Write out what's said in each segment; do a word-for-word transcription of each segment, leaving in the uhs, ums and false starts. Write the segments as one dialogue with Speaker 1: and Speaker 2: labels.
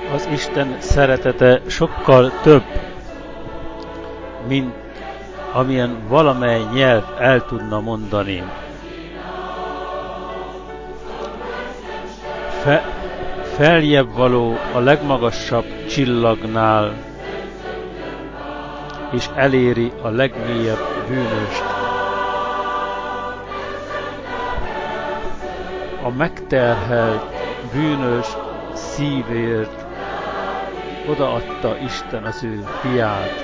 Speaker 1: Az Isten szeretete sokkal több, mint amilyen valamely nyelv el tudna mondani. Fe, feljebb való a legmagasabb csillagnál, és eléri a legmélyebb bűnöst. A megterhelt bűnös szívért odaadta Isten az ő fiát.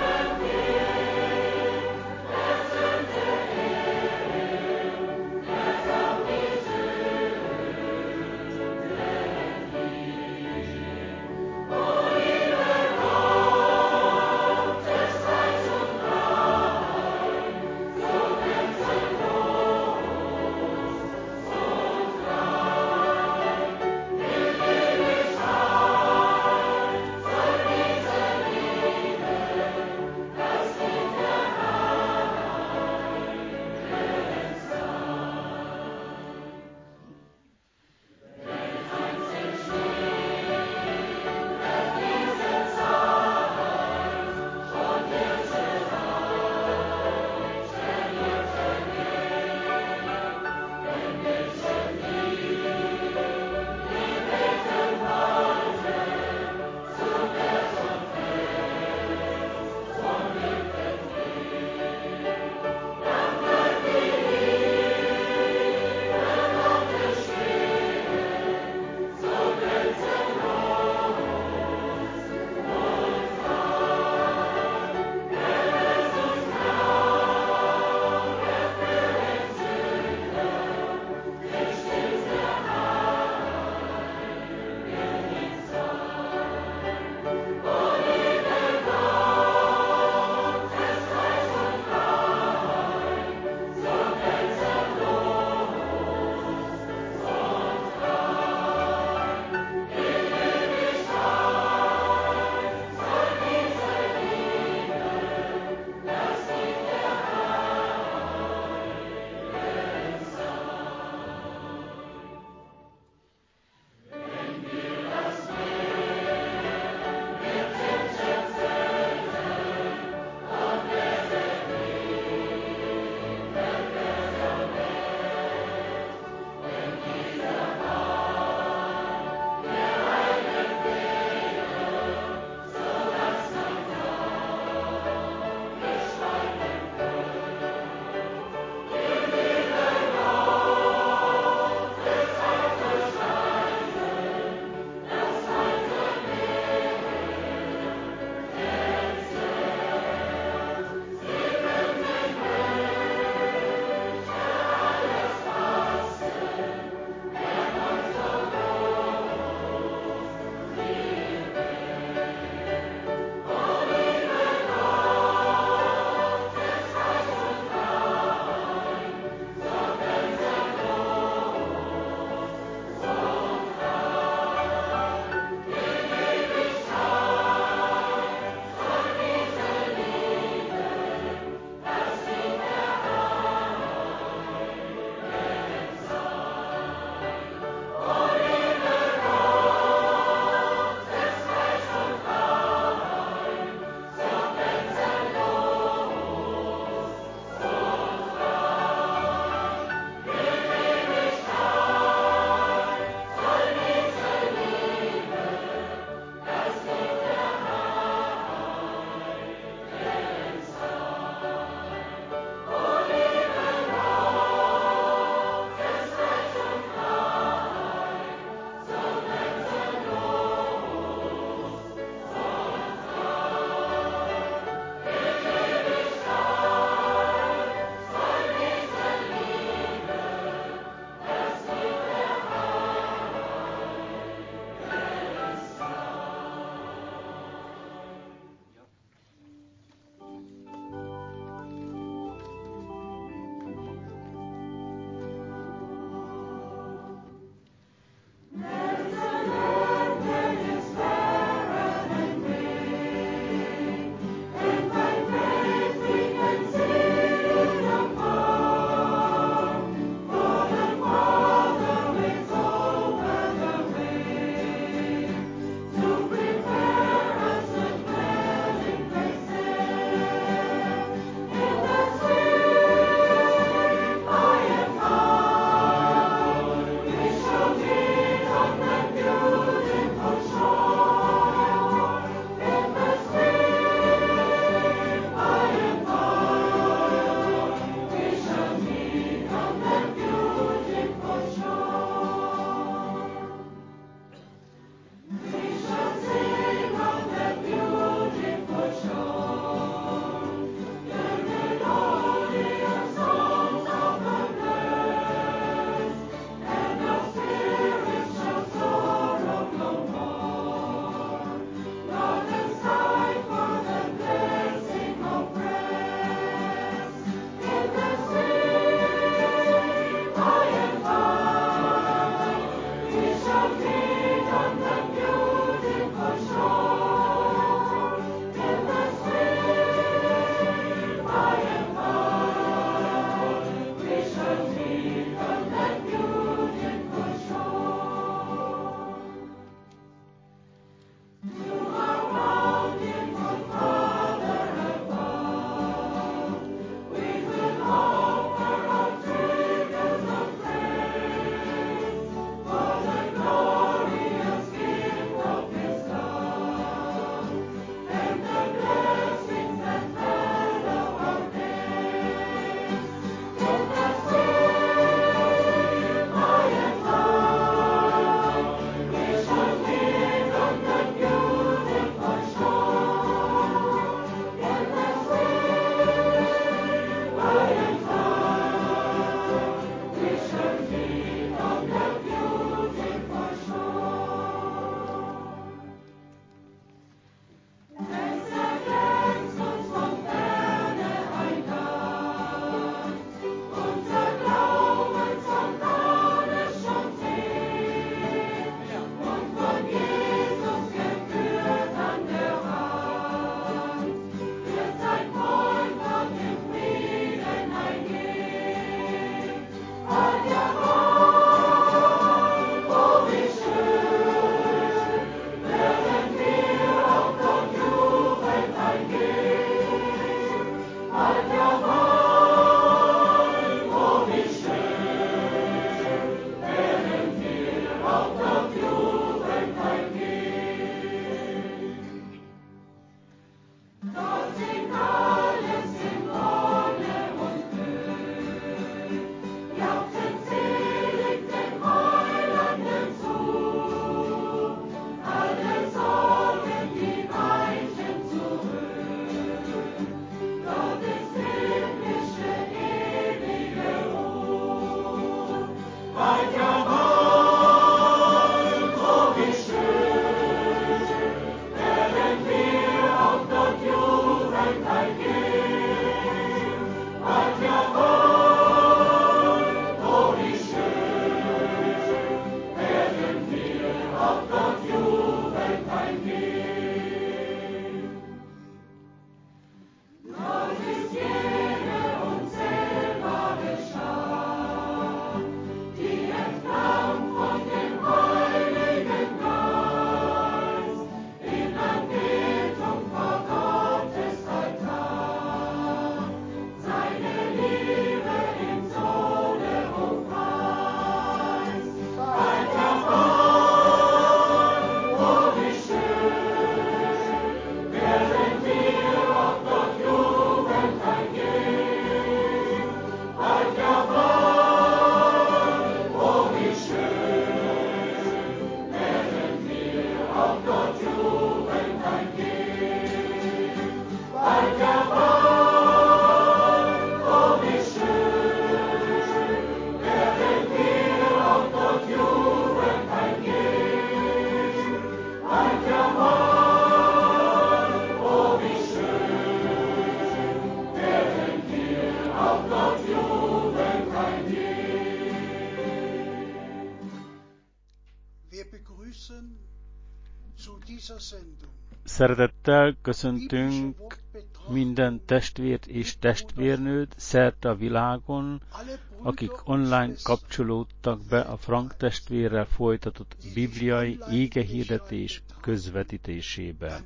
Speaker 1: Szeretettel köszöntünk minden testvért és testvérnőt szerte a világon, akik online kapcsolódtak be a Frank testvérrel folytatott bibliai igehirdetés közvetítésébe.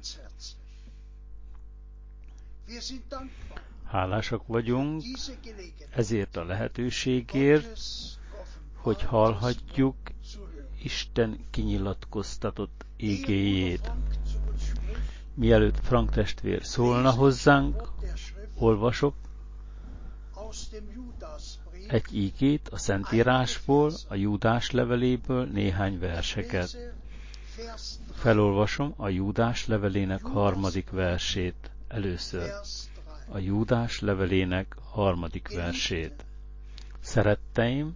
Speaker 1: Hálásak vagyunk ezért a lehetőségért, hogy hallhatjuk Isten kinyilatkoztatott igéjét. Mielőtt Frank testvér szólna hozzánk, olvasok egy igét a Szentírásból, a Júdás leveléből néhány verseket. Felolvasom a Júdás levelének harmadik versét. Először a Júdás levelének harmadik versét. Szeretteim,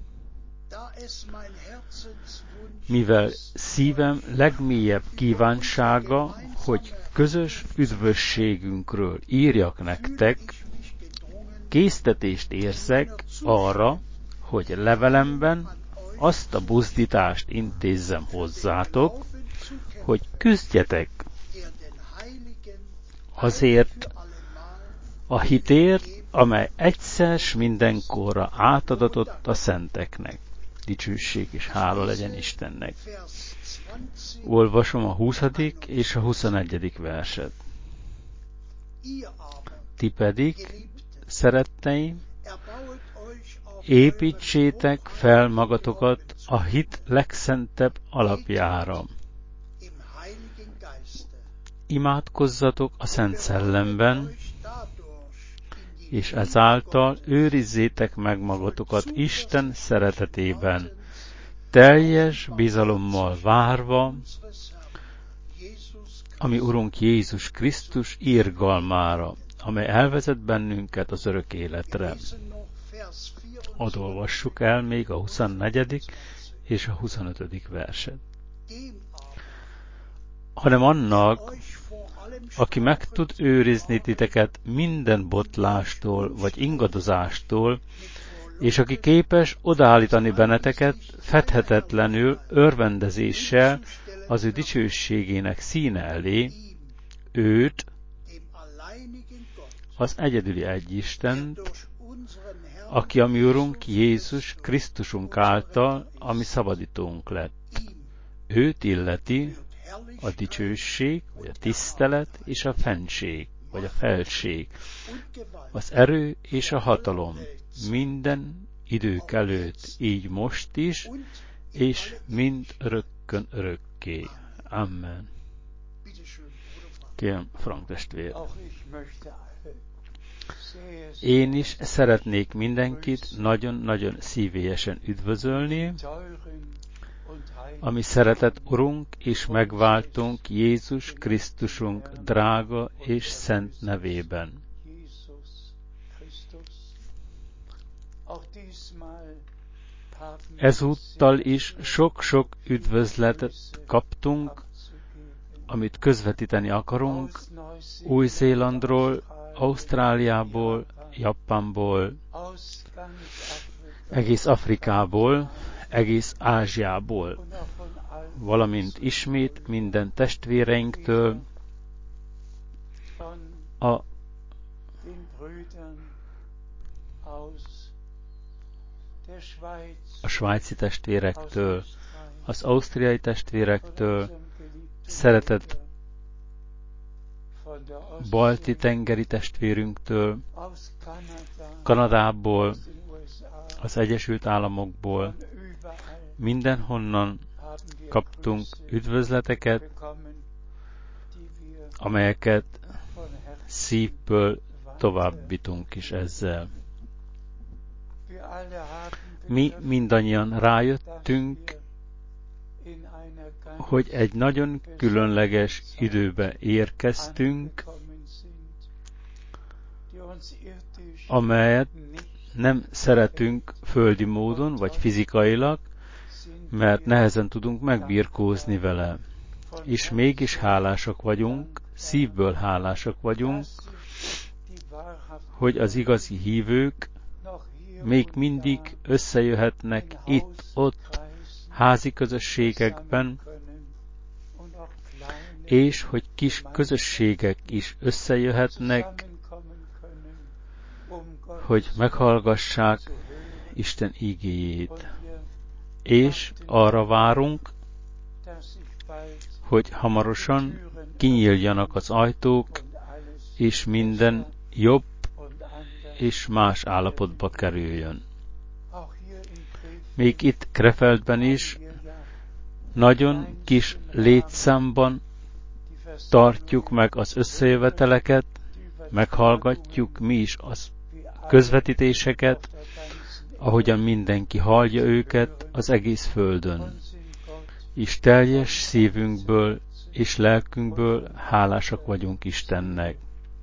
Speaker 1: mivel szívem legmélyebb kívánsága, hogy közös üdvösségünkről írjak nektek, késztetést érzek arra, hogy levelemben azt a buzdítást intézzem hozzátok, hogy küzdjetek azért a hitért, amely egyszer s mindenkorra átadatott a szenteknek. Dicsőség és hála legyen Istennek. Olvasom a huszadik és a huszonegyedik verset. Ti pedig, szeretteim, építsétek fel magatokat a hit legszentebb alapjára. Imádkozzatok a Szent Szellemben, és ezáltal őrizzétek meg magatokat Isten szeretetében, teljes bizalommal várva, ami Urunk Jézus Krisztus irgalmára, amely elvezet bennünket az örök életre. Ott olvassuk el még a huszonnegyedik és a huszonötödik verset. Hanem annak, aki meg tud őrizni titeket minden botlástól vagy ingadozástól, és aki képes odaállítani benneteket fedhetetlenül örvendezéssel az ő dicsőségének színe elé, őt, az egyedüli egyistent, aki a mi Urunk Jézus Krisztusunk által, ami szabadítónk lett. Őt illeti a dicsőség, vagy a tisztelet és a fennség, vagy a felség, az erő és a hatalom minden idők előtt, így most is, és mind örökkön örökké. Amen. Kérem, Frank testvér. Én is szeretnék mindenkit nagyon-nagyon szívélyesen üdvözölni, ami szeretett Urunk és megváltunk Jézus Krisztusunk drága és szent nevében. Ezúttal is sok-sok üdvözletet kaptunk, amit közvetíteni akarunk, Új-Zélandról, Ausztráliából, Japánból, egész Afrikából, egész Ázsiából, valamint ismét minden testvéreinktől, a, a svájci testvérektől, az ausztriai testvérektől, szeretett balti tengeri testvérünktől, Kanadából, az Egyesült Államokból, mindenhonnan kaptunk üdvözleteket, amelyeket szívből továbbítunk is ezzel. Mi mindannyian rájöttünk, hogy egy nagyon különleges időbe érkeztünk, amelyet nem szeretünk földi módon, vagy fizikailag, mert nehezen tudunk megbirkózni vele. És mégis hálásak vagyunk, szívből hálásak vagyunk, hogy az igazi hívők még mindig összejöhetnek itt-ott, házi közösségekben, és hogy kis közösségek is összejöhetnek, hogy meghallgassák Isten igéjét. És arra várunk, hogy hamarosan kinyíljanak az ajtók, és minden jobb és más állapotba kerüljön. Még itt Krefeldben is nagyon kis létszámban tartjuk meg az összejöveteleket, meghallgatjuk mi is az közvetítéseket, ahogyan mindenki hallja őket az egész földön. És teljes szívünkből és lelkünkből hálásak vagyunk Istennek.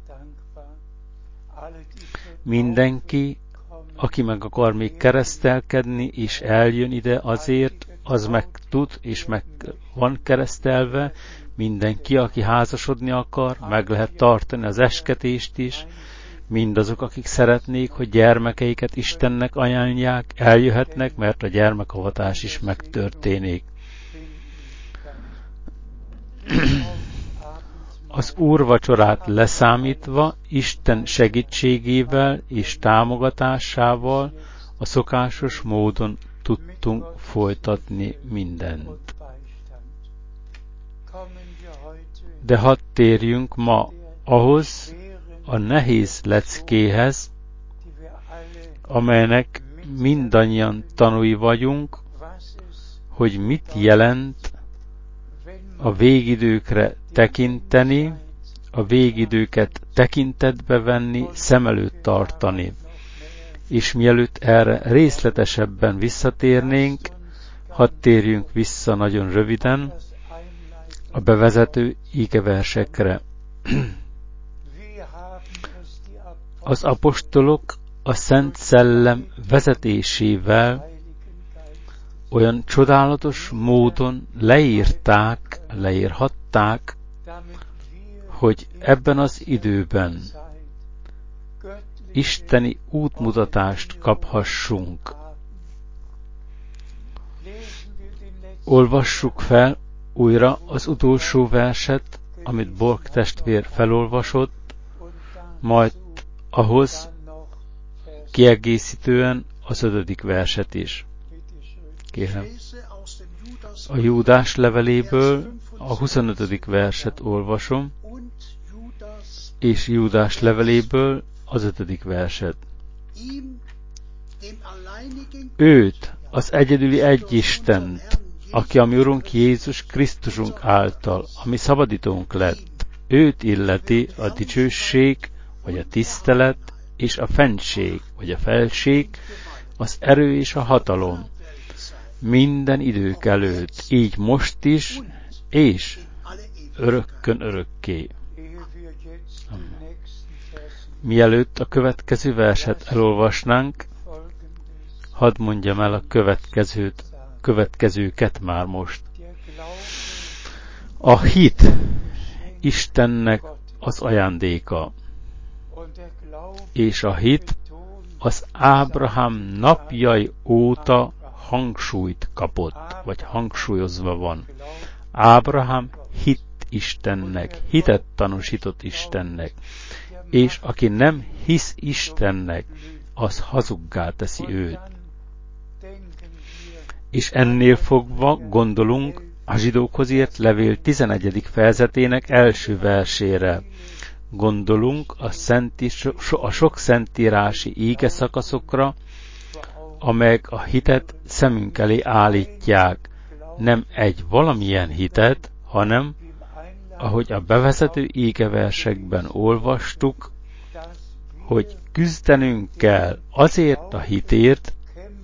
Speaker 1: Mindenki, aki meg akar még keresztelkedni, és eljön ide azért, az meg tud, és meg van keresztelve. Mindenki, aki házasodni akar, meg lehet tartani az esketést is. Mindazok, akik szeretnék, hogy gyermekeiket Istennek ajánlják, eljöhetnek, mert a gyermekavatás is megtörténik. Az úrvacsorát leszámítva, Isten segítségével és támogatásával a szokásos módon tudtunk folytatni mindent. De hadd térjünk ma ahhoz a nehéz leckéhez, amelynek mindannyian tanúi vagyunk, hogy mit jelent a végidőkre tekinteni, a végidőket tekintetbe venni, szem előtt tartani. És mielőtt erre részletesebben visszatérnénk, hadd térjünk vissza nagyon röviden a bevezető ígeversekre. Az apostolok a Szent Szellem vezetésével olyan csodálatos módon leírták, leírhatták, hogy ebben az időben isteni útmutatást kaphassunk. Olvassuk fel újra az utolsó verset, amit Borg testvér felolvasott, majd ahhoz kiegészítően az ötödik verset is. Kérem. A Júdás leveléből a huszonötödik verset olvasom, és Júdás leveléből az ötödik verset. Őt, az egyedüli egyistent, aki a mi Urunk Jézus Krisztusunk által, ami szabadítónk lett, őt illeti a dicsőség, vagy a tisztelet, és a fennség, vagy a felség, az erő és a hatalom, minden idők előtt, így most is, és örökkön örökké. Mielőtt a következő verset elolvasnánk, hadd mondjam el a következőt, következőket már most. A hit Istennek az ajándéka, és a hit az Ábrahám napjai óta hangsúlyt kapott, vagy hangsúlyozva van. Ábrahám hitt Istennek, hitet tanúsított Istennek, és aki nem hisz Istennek, az hazuggá teszi őt. És ennél fogva gondolunk a zsidókhoz írt levél tizenegyedik fejezetének első versére. Gondolunk a, szenti, a sok szentírási íge szakaszokra, amelyek a hitet szemünk elé állítják. Nem egy valamilyen hitet, hanem, ahogy a bevezető ígeversekben olvastuk, hogy küzdenünk kell azért a hitért,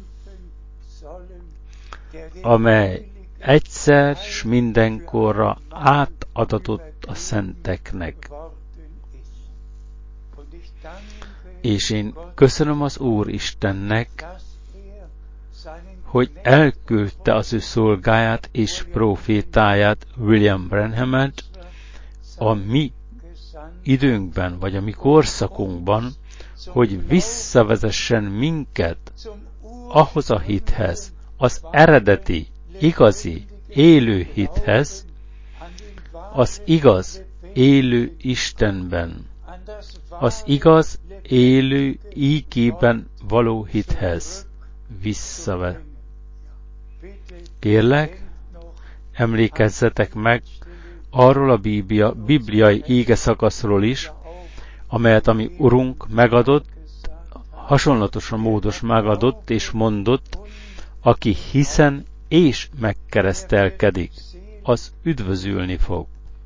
Speaker 1: amely egyszer s mindenkorra átadatott a szenteknek. És én köszönöm az Úr Istennek, hogy elküldte az ő szolgáját és profétáját, William Branhamet, a mi időnkben, vagy a mi korszakunkban, hogy visszavezessen minket ahhoz a hithez, az eredeti igazi, élő hithez, az igaz, élő Istenben, az igaz, élő ígében való hithez visszavet. Kérlek, emlékezzetek meg arról a bíblia, bibliai íge szakaszról is, amelyet a mi Urunk megadott, hasonlatosan módos megadott és mondott, aki hiszen és megkeresztelkedik, az üdvözülni fog.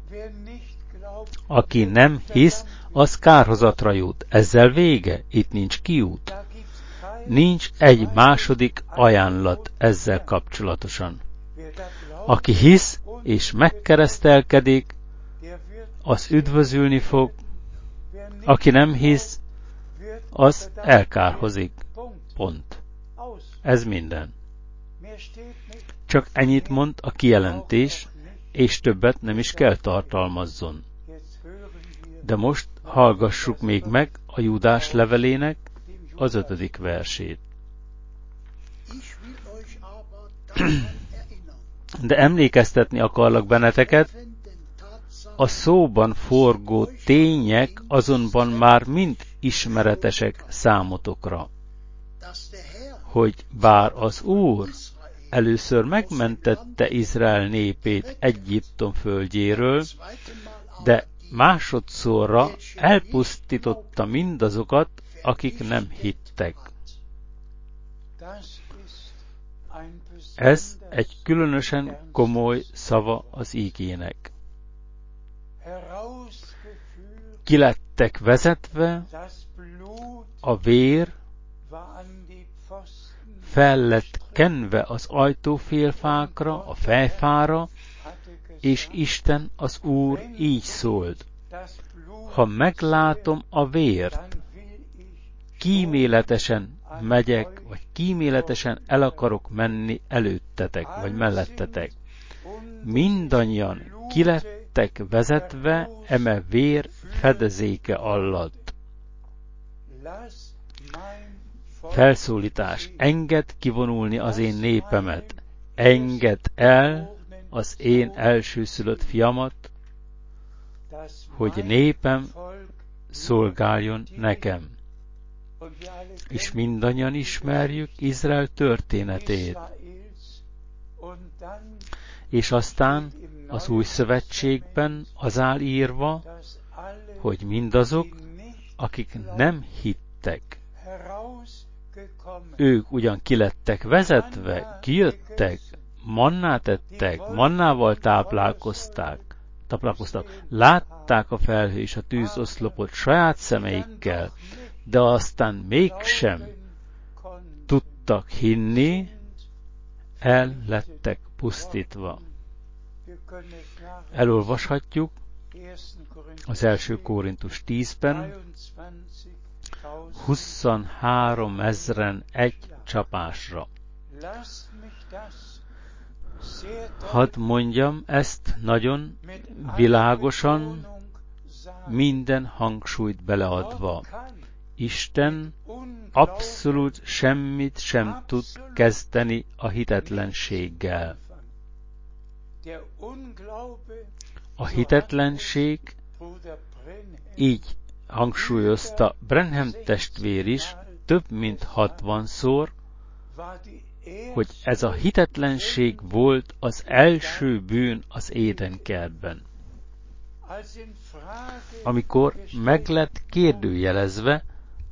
Speaker 1: Aki nem hisz, az kárhozatra jut. Ezzel vége, itt nincs kiút. Nincs egy második ajánlat ezzel kapcsolatosan. Aki hisz és megkeresztelkedik, az üdvözülni fog, aki nem hisz, az elkárhozik. Pont. Ez minden. Csak ennyit mond a kijelentés, és többet nem is kell tartalmazzon. De most hallgassuk még meg a Júdás levelének az ötödik versét. De emlékeztetni akarlak benneteket, a szóban forgó tények azonban már mind ismeretesek számotokra, hogy bár az Úr először megmentette Izrael népét Egyiptom földjéről, de másodszorra elpusztította mindazokat, akik nem hittek. Ez egy különösen komoly szava az ígének. Ki lettek vezetve, a vér fel lett kenve az ajtófélfákra, a fejfára, és Isten az Úr így szólt: ha meglátom a vért, kíméletesen megyek, vagy kíméletesen el akarok menni előttetek, vagy mellettetek. Mindannyian ki lettek vezetve eme vér fedezéke alatt. Felszólítás: engedd kivonulni az én népemet, engedd el az én elsőszülött fiamat, hogy népem szolgáljon nekem. És mindannyian ismerjük Izrael történetét. És aztán az új szövetségben az áll írva, hogy mindazok, akik nem hittek, ők ugyan kilettek vezetve, kijöttek, mannát ettek, mannával táplálkozták, táplálkoztak, látták a felhő és a tűzoszlopot saját szemeikkel, de aztán mégsem tudtak hinni, el lettek pusztítva. Elolvashatjuk az első Korintus tízben, huszonhárom ezren egy csapásra. Hadd mondjam ezt nagyon világosan, minden hangsúlyt beleadva. Isten abszolút semmit sem tud kezdeni a hitetlenséggel. A hitetlenség, így hangsúlyozta Branham testvér is több mint hatvanszor, hogy ez a hitetlenség volt az első bűn az Édenkertben. Amikor meg lett kérdőjelezve,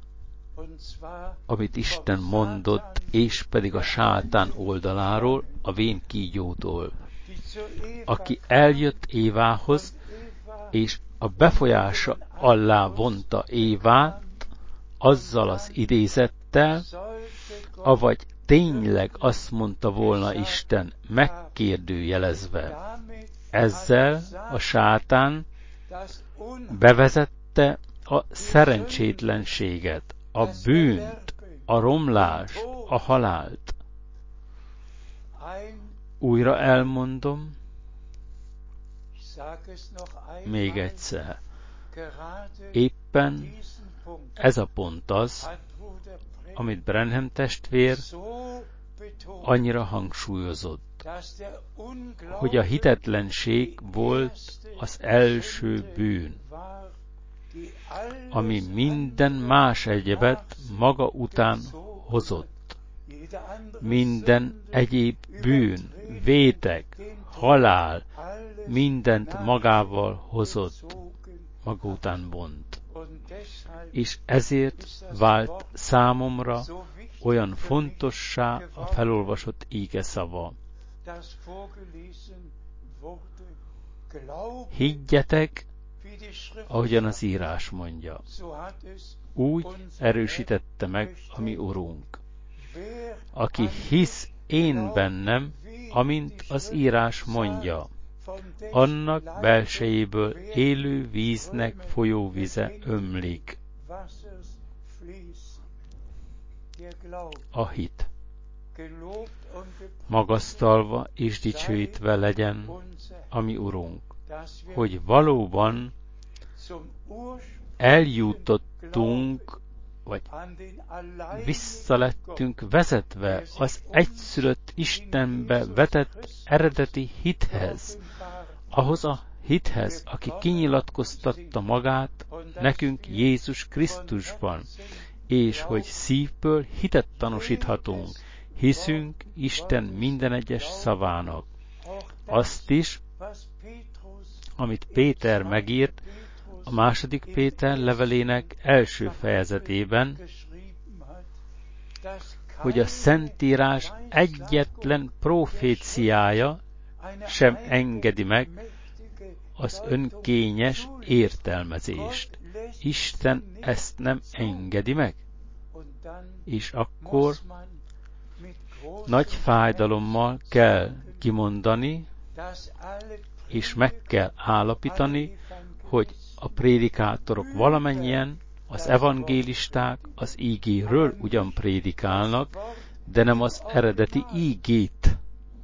Speaker 1: amit Isten mondott, és pedig a sátán oldaláról, a vén kígyótól, aki eljött Évához, és a befolyása alá vonta Évát, azzal az idézettel, avagy tényleg azt mondta volna Isten, megkérdőjelezve. Ezzel a sátán bevezette a szerencsétlenséget, a bűnt, a romlást, a halált. Újra elmondom, még egyszer. Éppen ez a pont az, amit Branham testvér annyira hangsúlyozott. hogy a hitetlenség volt az első bűn, ami minden más egyebet maga után hozott. Minden egyéb bűn, vétek, halál, mindent magával hozott, maga után vont. És ezért vált számomra olyan fontossá a felolvasott ígeszava. Higgyetek, ahogyan az írás mondja. Úgy erősítette meg a mi Urunk. Aki hisz én bennem, amint az írás mondja, annak belsejéből élő víznek folyóvize ömlik. A hit. Magasztalva és dicsőítve legyen a mi Urunk, hogy valóban eljutottunk, vagy visszalettünk vezetve az egyszülött Istenbe vetett eredeti hithez, ahhoz a hithez, aki kinyilatkoztatta magát nekünk Jézus Krisztusban, és hogy szívből hitet tanúsíthatunk, hiszünk Isten minden egyes szavának. Azt is, amit Péter megírt a második Péter levelének első fejezetében, hogy a Szentírás egyetlen proféciája sem engedi meg az önkényes értelmezést. Isten ezt nem engedi meg. És akkor nagy fájdalommal kell kimondani, és meg kell állapítani, hogy a prédikátorok valamennyien, az evangélisták az ígéről ugyan prédikálnak, de nem az eredeti ígét.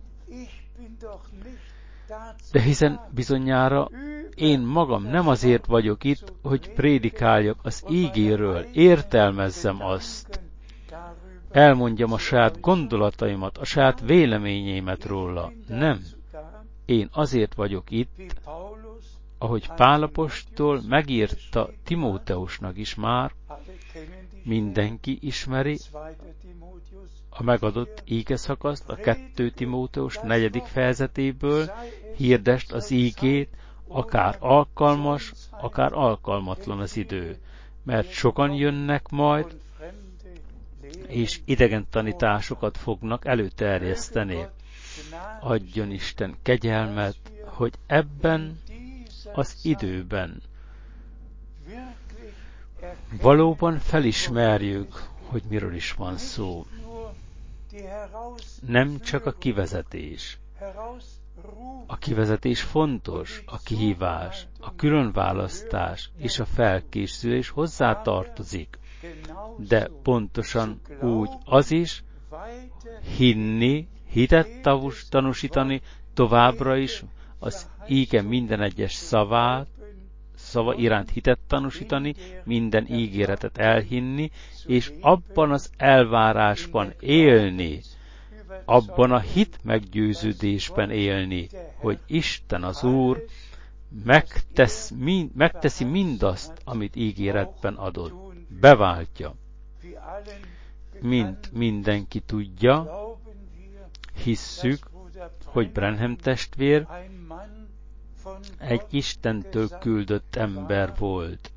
Speaker 1: De hiszen bizonyára én magam nem azért vagyok itt, hogy prédikáljak az ígéről, értelmezzem azt, elmondjam a saját gondolataimat, a saját véleményeimet róla. Nem. Én azért vagyok itt, ahogy Pál apostol megírta Timóteusnak is már, mindenki ismeri a megadott ígeszakaszt, a kettő Timóteus negyedik fejezetéből, hirdest az ígét, akár alkalmas, akár alkalmatlan az idő. Mert sokan jönnek majd, és idegen tanításokat fognak előterjeszteni. Adjon Isten kegyelmet, hogy ebben az időben valóban felismerjük, hogy miről is van szó. Nem csak a kivezetés. A kivezetés fontos, a kihívás, a különválasztás és a felkészülés hozzátartozik. De pontosan úgy az is, hinni, hitet tanúsítani, továbbra is az íge minden egyes szavát, szava iránt hitet tanúsítani, minden ígéretet elhinni, és abban az elvárásban élni, abban a hit meggyőződésben élni, hogy Isten az Úr megtesz, mind, megteszi mindazt, amit ígéretben adott. Beváltja. Mint mindenki tudja, hisszük, hogy Branham testvér egy Istentől küldött ember volt.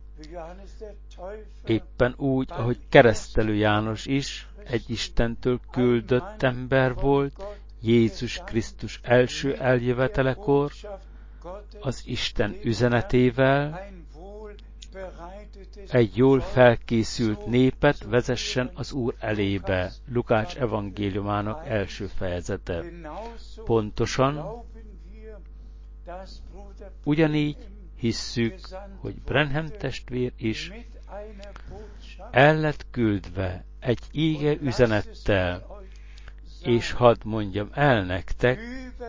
Speaker 1: Éppen úgy, ahogy Keresztelő János is egy Istentől küldött ember volt, Jézus Krisztus első eljövetelekor, az Isten üzenetével egy jól felkészült népet vezessen az Úr elébe. Lukács evangéliumának első fejezete. Pontosan ugyanígy hisszük, hogy Branham testvér is el lett küldve egy íge üzenettel, és hadd mondjam el nektek,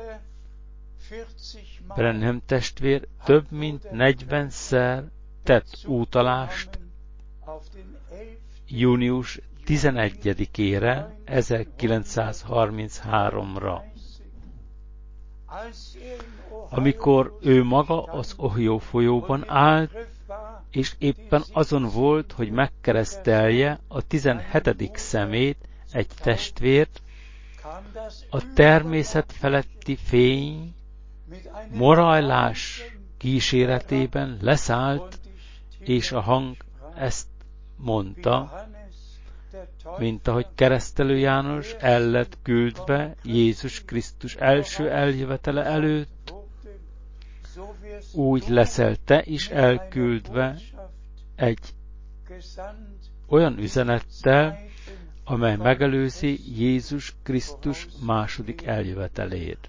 Speaker 1: Branham testvér több mint negyvenszer tett utalást június tizenegyedikére, ezerkilencszázharminchárom-ra. amikor ő maga az Ohio folyóban állt, és éppen azon volt, hogy megkeresztelje a tizenhetedik szemét, egy testvért, a természet feletti fény morajlás kíséretében leszállt, és a hang ezt mondta, mint ahogy keresztelő János el lett küldve Jézus Krisztus első eljövetele előtt, úgy leszel te is elküldve egy olyan üzenettel, amely megelőzi Jézus Krisztus második eljövetelét.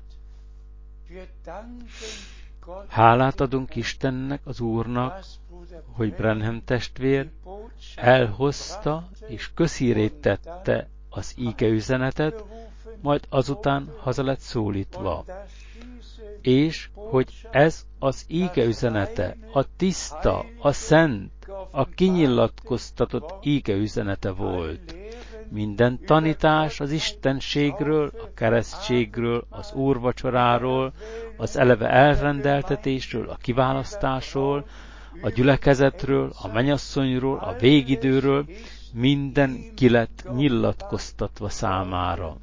Speaker 1: Hálát adunk Istennek, az Úrnak, hogy Branham testvér elhozta és közhírét tette az íge üzenetet, majd azután haza lett szólítva. És hogy ez az íge üzenete, a tiszta, a szent, a kinyilatkoztatott íge üzenete volt. Minden tanítás az istenségről, a keresztségről, az úrvacsoráról, az eleve elrendeltetésről, a kiválasztásról, a gyülekezetről, a mennyasszonyról, a végidőről, minden ki lett nyilatkoztatva számára.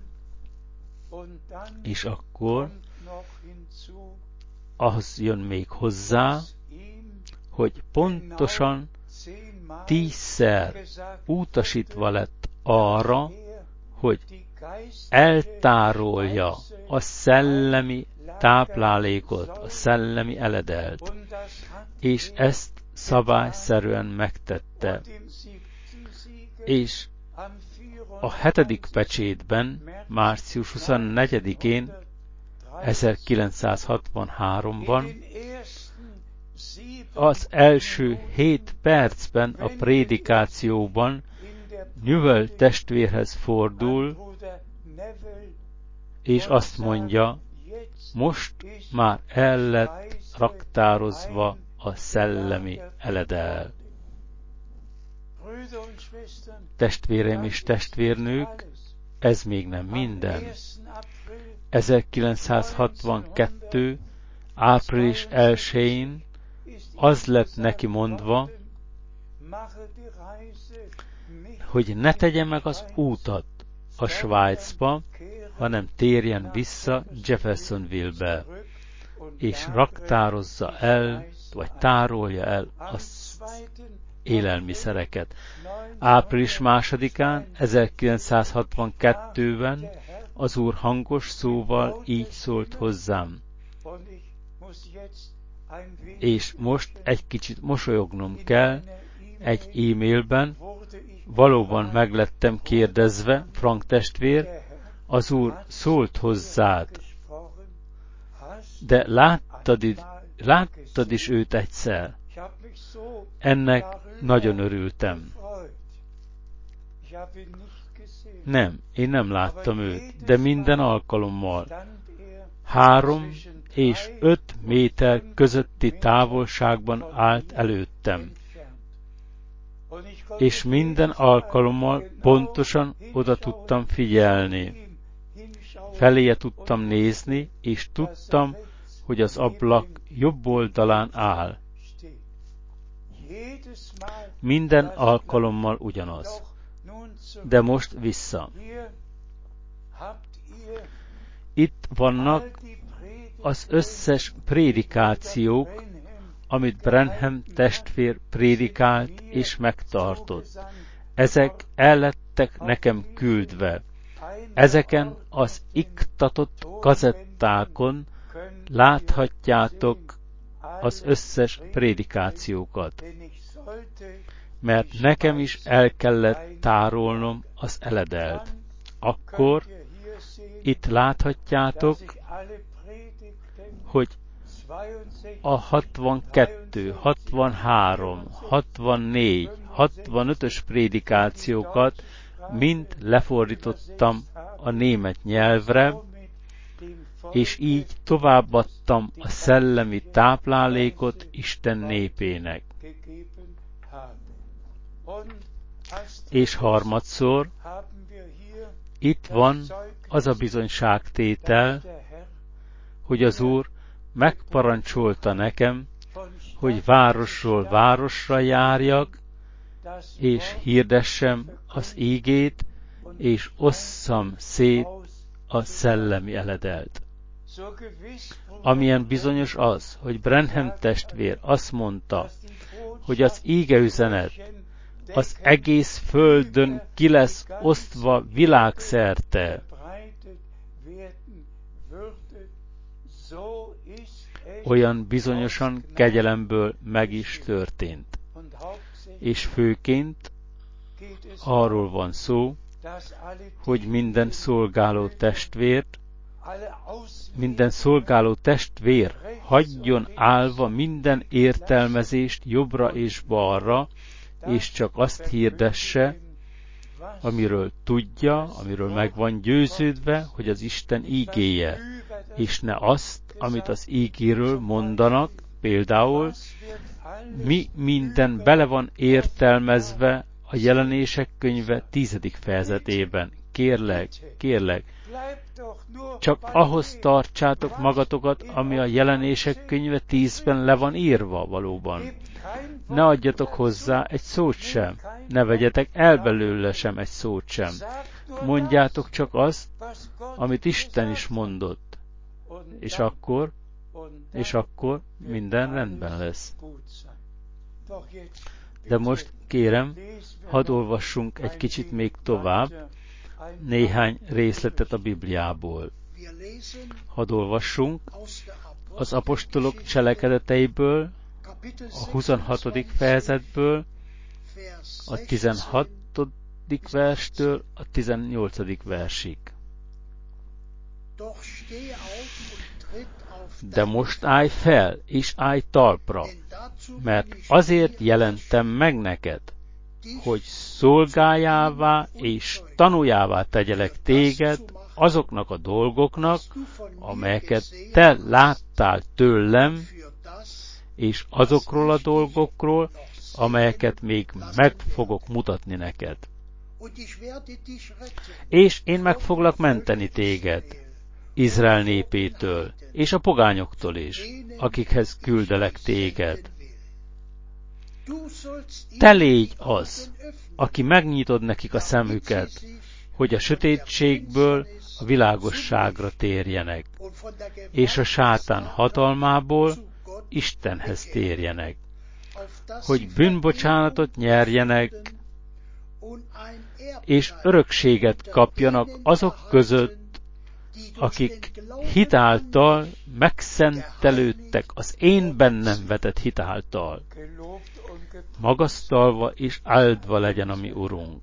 Speaker 1: És akkor az jön még hozzá, hogy pontosan tízszer utasítva lett arra, hogy eltárolja a szellemi táplálékot, a szellemi eledelt, és ezt szabályszerűen megtette. És a hetedik pecsétben, március huszonnegyedikén, ezerkilencszázhatvanháromban az első hét percben a prédikációban Newell testvérhez fordul, és azt mondja, most már el lett raktározva a szellemi eledel. Testvéreim és testvérnők, ez még nem minden. ezerkilencszázhatvankettő. április elsején az lett neki mondva, hogy ne tegye meg az útat a Svájcba, hanem térjen vissza Jeffersonville-be, és raktározza el, vagy tárolja el az élelmiszereket. április másodikán, ezerkilencszázhatvankettőben az Úr hangos szóval így szólt hozzám. És most egy kicsit mosolyognom kell, egy e-mailben valóban meglettem kérdezve, Frank testvér, az Úr szólt hozzád, de láttad, láttad is őt egyszer. Ennek nagyon örültem. Nem, én nem láttam őt, de minden alkalommal három és öt méter közötti távolságban állt előttem. És minden alkalommal pontosan oda tudtam figyelni. Feléje tudtam nézni, és tudtam, hogy az ablak jobb oldalán áll. Minden alkalommal ugyanaz. De most vissza. Itt vannak az összes prédikációk, amit Branham testvér prédikált és megtartott. Ezek el lettek nekem küldve. Ezeken az iktatott kazettákon láthatjátok az összes prédikációkat. Mert nekem is el kellett tárolnom az eledelt. Akkor itt láthatjátok, hogy a hatvankettő, hatvanhárom, hatvannégy, hatvanötös prédikációkat mind lefordítottam a német nyelvre, és így továbbadtam a szellemi táplálékot Isten népének. És harmadszor, itt van az a bizonyságtétel, hogy az Úr megparancsolta nekem, hogy városról városra járjak, és hirdessem az ígét, és osszam szét a szellemi eledelt. Amilyen bizonyos az, hogy Branham testvér azt mondta, hogy az ígeüzenet az egész földön ki lesz osztva világszerte. Olyan bizonyosan kegyelemből meg is történt. És főként arról van szó, hogy minden szolgáló testvért, minden szolgáló testvér hagyjon állva minden értelmezést jobbra és balra, és csak azt hirdesse, amiről tudja, amiről meg van győződve, hogy az Isten ígéje, és ne azt, amit az ígéről mondanak, például mi minden bele van értelmezve a Jelenések könyve tízedik fejezetében. Kérlek, kérlek, csak ahhoz tartsátok magatokat, ami a Jelenések könyve tízben le van írva valóban. Ne adjatok hozzá egy szót sem, ne vegyetek el belőle sem egy szót sem. Mondjátok csak azt, amit Isten is mondott, és akkor, és akkor minden rendben lesz. De most kérem, hadd olvassunk egy kicsit még tovább néhány részletet a Bibliából. Hadd olvassunk az apostolok cselekedeteiből, a huszonhatodik fejezetből, a tizenhatodik verstől a tizennyolcadik versig. De most állj fel, és állj talpra, mert azért jelentem meg neked, hogy szolgájává és tanuljává tegyelek téged azoknak a dolgoknak, amelyeket te láttál tőlem, és azokról a dolgokról, amelyeket még meg fogok mutatni neked. És én meg foglak menteni téged, Izrael népétől, és a pogányoktól is, akikhez küldelek téged. Te légy az, aki megnyitod nekik a szemüket, hogy a sötétségből a világosságra térjenek, és a sátán hatalmából Istenhez térjenek, hogy bűnbocsánatot nyerjenek, és örökséget kapjanak azok között, akik hitáltal megszentelődtek az én bennem vetett hitáltal. Magasztalva és áldva legyen a mi Urunk.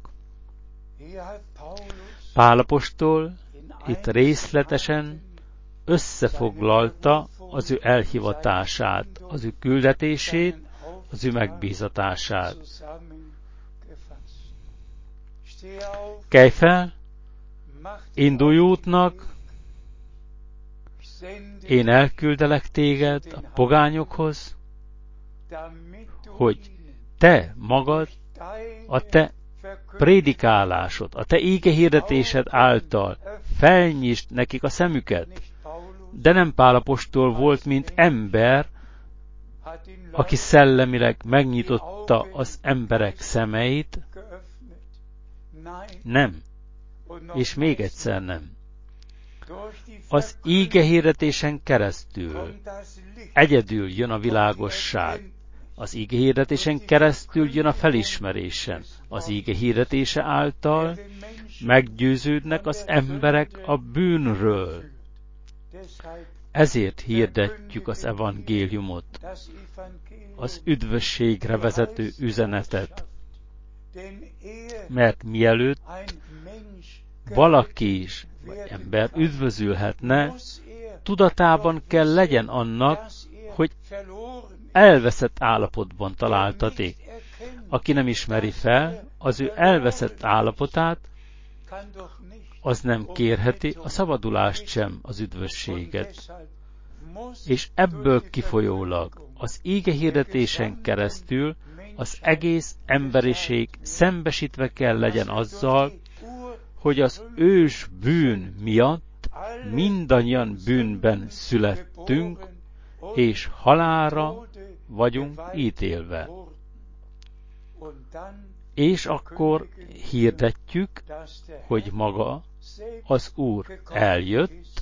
Speaker 1: Pál apostol itt részletesen összefoglalta az ő elhivatását, az ő küldetését, az ő megbízatását. Kelj fel, indulj útnak, én elküldelek téged a pogányokhoz, hogy te magad, a te prédikálásod, a te ígehirdetésed által felnyisd nekik a szemüket. De nem Pál apostol volt, mint ember, aki szellemileg megnyitotta az emberek szemeit. Nem. És még egyszer nem. Az ígehirdetésen keresztül egyedül jön a világosság. Az ígehirdetésen keresztül jön a felismerésen. Az ígehirdetése által meggyőződnek az emberek a bűnről. Ezért hirdetjük az evangéliumot, az üdvösségre vezető üzenetet. Mert mielőtt valaki is, vagy ember üdvözülhetne, tudatában kell legyen annak, hogy elveszett állapotban találtatik. Aki nem ismeri fel az ő elveszett állapotát, az nem kérheti a szabadulást sem, az üdvösséget. És ebből kifolyólag az ígehirdetésen keresztül az egész emberiség szembesítve kell legyen azzal, hogy az ős bűn miatt mindannyian bűnben születtünk, és halálra vagyunk ítélve. És akkor hirdetjük, hogy maga az Úr eljött,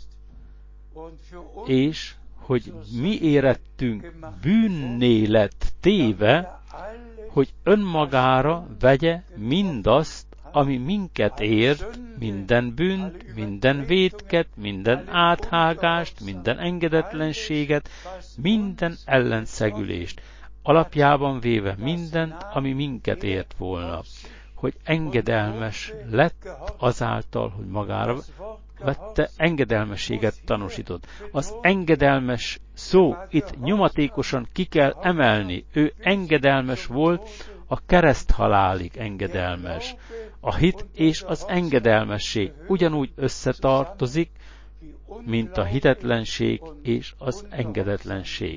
Speaker 1: és hogy mi érettünk bűnné lett téve, hogy önmagára vegye mindazt, ami minket ért, minden bűnt, minden vétket, minden áthágást, minden engedetlenséget, minden ellenszegülést, alapjában véve mindent, ami minket ért volna, hogy engedelmes lett azáltal, hogy magára vette, engedelmességet tanúsított. Az engedelmes szó itt nyomatékosan ki kell emelni. Ő engedelmes volt, a kereszthalálig engedelmes. A hit és az engedelmesség ugyanúgy összetartozik, mint a hitetlenség és az engedetlenség.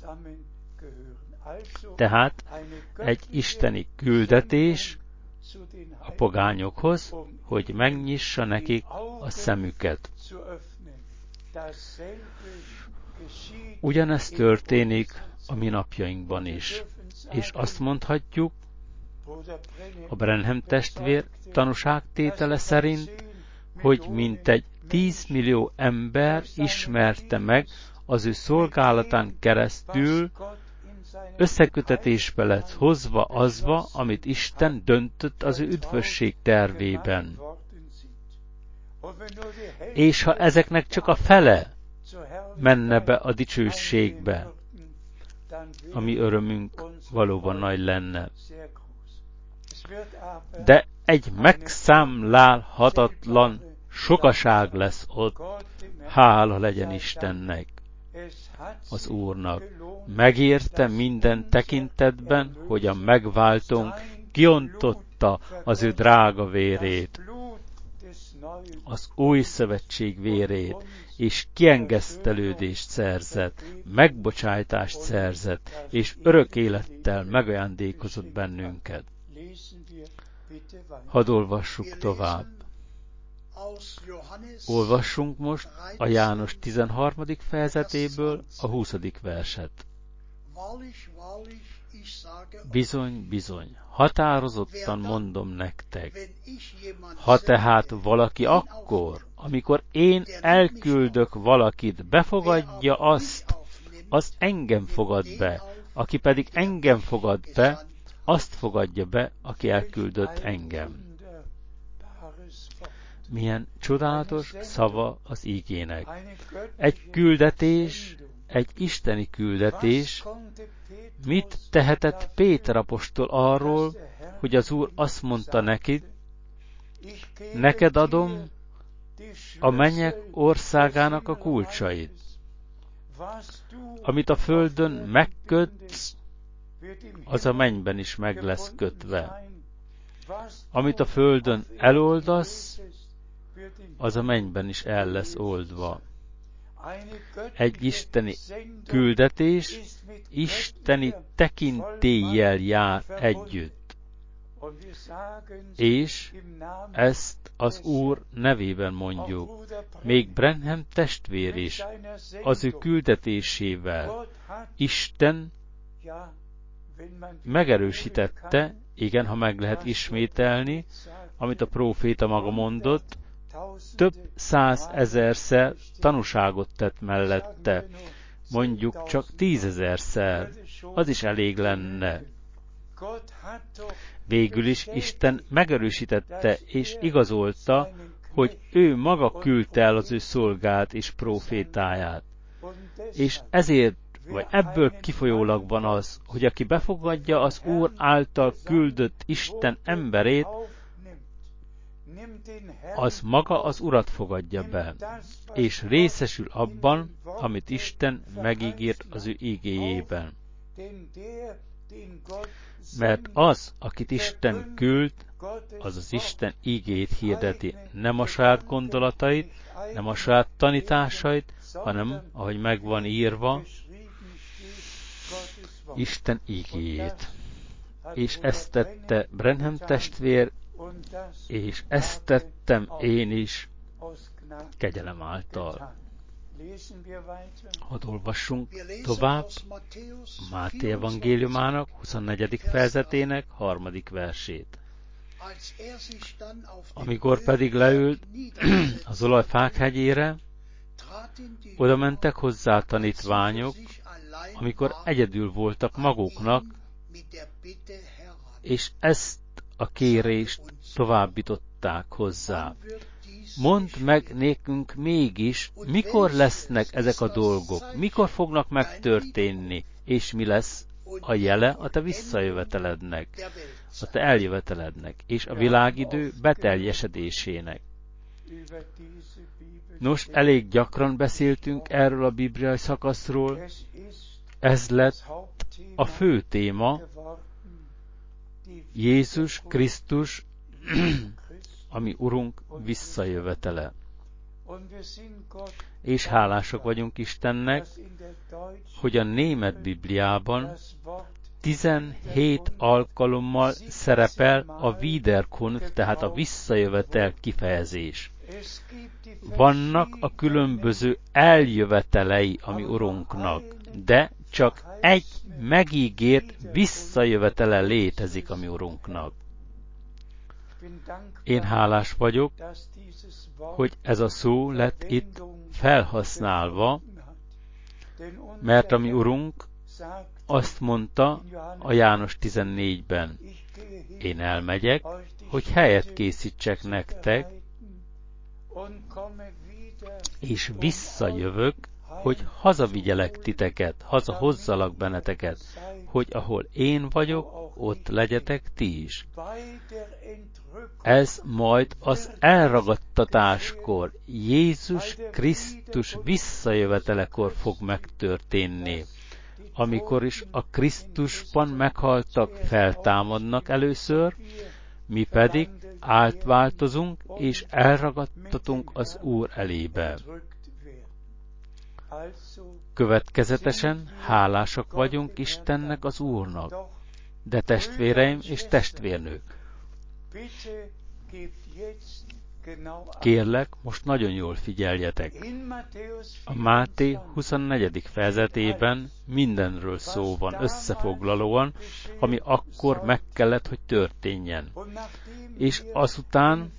Speaker 1: Tehát egy isteni küldetés a pogányokhoz, hogy megnyissa nekik a szemüket. Ugyanezt történik a mi napjainkban is, és azt mondhatjuk, a Branham testvér tanúságtétele szerint, hogy mintegy tízmillió ember ismerte meg az ő szolgálatán keresztül, összekötetésbe lett hozva azba, amit Isten döntött az ő üdvösség tervében. És ha ezeknek csak a fele menne be a dicsőségbe, a mi örömünk valóban nagy lenne. De egy megszámlálhatatlan sokaság lesz ott, hála legyen Istennek, az Úrnak. Megérte minden tekintetben, hogy a megváltónk kiontotta az ő drága vérét, az új szövetség vérét, és kiengesztelődést szerzett, megbocsájtást szerzett, és örök élettel megajándékozott bennünket. Hadd olvassuk tovább. Olvassunk most a János tizenharmadik fejezetéből a huszadik verset. Bizony, bizony, határozottan mondom nektek, ha tehát valaki akkor, amikor én elküldök valakit, befogadja azt, az engem fogad be, aki pedig engem fogad be, azt fogadja be, aki elküldött engem. Milyen csodálatos szava az ígének. Egy küldetés, egy isteni küldetés. Mit tehetett Péter apostol arról, hogy az Úr azt mondta neki, neked adom a mennyek országának a kulcsait. Amit a földön megkötsz, az a mennyben is meg lesz kötve. Amit a földön eloldasz, az a mennyben is el lesz oldva. Egy isteni küldetés isteni tekintéllyel jár együtt. És ezt az Úr nevében mondjuk. Még Branham testvér is az ő küldetésével Isten megerősítette, igen, ha meg lehet ismételni, amit a próféta maga mondott, több százezerszer tanúságot tett mellette, mondjuk csak tízezerszer, az is elég lenne. Végül is Isten megerősítette és igazolta, hogy ő maga küldte el az ő szolgált és prófétáját. És ezért, vagy ebből kifolyólag van az, hogy aki befogadja az Úr által küldött Isten emberét, az maga az Urat fogadja be, és részesül abban, amit Isten megígért az ő igéjében. Mert az, akit Isten küld, az az Isten igét hirdeti, nem a saját gondolatait, nem a saját tanításait, hanem, ahogy meg van írva, Isten igéjét. És ezt tette Branham testvér, és ezt tettem én is kegyelem által. Hadd olvassunk tovább Máté evangéliumának huszonnegyedik fejezetének harmadik versét. Amikor pedig leült az olajfák hegyére, oda mentek hozzá tanítványok, amikor egyedül voltak maguknak, és ezt a kérést továbbították hozzá. Mondd meg nékünk mégis, mikor lesznek ezek a dolgok, mikor fognak megtörténni, és mi lesz a jele a te visszajövetelednek, a te eljövetelednek, és a világidő beteljesedésének. Nos, elég gyakran beszéltünk erről a bibliai szakaszról, ez lett a fő téma, Jézus Krisztus, ami Urunk visszajövetele. És hálásak vagyunk Istennek, hogy a német Bibliában tizenhét alkalommal szerepel a Wiederkunft, tehát a visszajövetel kifejezés. Vannak a különböző eljövetelei a mi Urunknak, de csak egy megígért visszajövetele létezik a mi Urunknak. Én hálás vagyok, hogy ez a szó lett itt felhasználva, mert a mi Urunk azt mondta a János tizennégyben, én elmegyek, hogy helyet készítsek nektek, és visszajövök, hogy hazavigyelek titeket, hazahozzalak benneteket, hogy ahol én vagyok, ott legyetek ti is. Ez majd az elragadtatáskor, Jézus Krisztus visszajövetelekor fog megtörténni. Amikor is a Krisztusban meghaltak, feltámadnak először, mi pedig átváltozunk és elragadtatunk az Úr elébe. Következetesen hálásak vagyunk Istennek, az Úrnak, de testvéreim és testvérnők, kérlek, most nagyon jól figyeljetek. A Máté huszonnegyedik fejezetében mindenről szó van összefoglalóan, ami akkor meg kellett, hogy történjen. És azután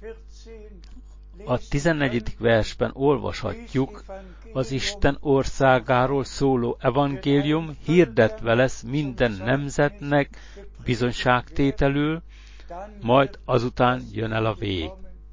Speaker 1: a tizennegyedik versben olvashatjuk, az Isten országáról szóló evangélium hirdetve lesz minden nemzetnek bizonyságtételül, majd azután jön el a vég.